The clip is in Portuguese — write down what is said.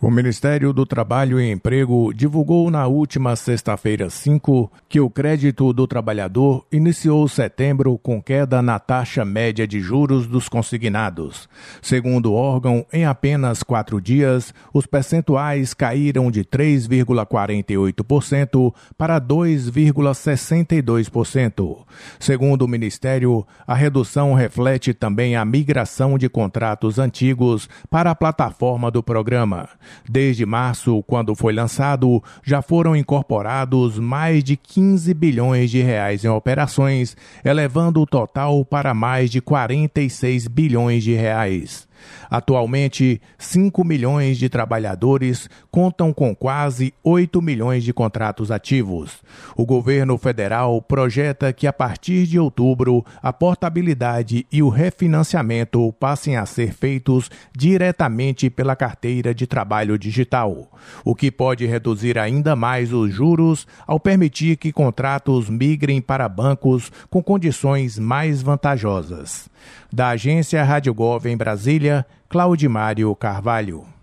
O Ministério do Trabalho e Emprego divulgou na última sexta-feira 5 que o crédito do trabalhador iniciou setembro com queda na taxa média de juros dos consignados. Segundo o órgão, em apenas 4 dias, os percentuais caíram de 3,48% para 2,62%. Segundo o Ministério, a redução reflete também a migração de contratos antigos para a plataforma do programa. Desde março, quando foi lançado, já foram incorporados mais de 15 bilhões de reais em operações, elevando o total para mais de 46 bilhões de reais. Atualmente, 5 milhões de trabalhadores contam com quase 8 milhões de contratos ativos. O governo federal projeta que a partir de outubro, a portabilidade e o refinanciamento passem a ser feitos diretamente pela carteira de trabalho digital, o que pode reduzir ainda mais os juros ao permitir que contratos migrem para bancos com condições mais vantajosas. Da agência Rádio Gov em Brasília, Claudimário Carvalho.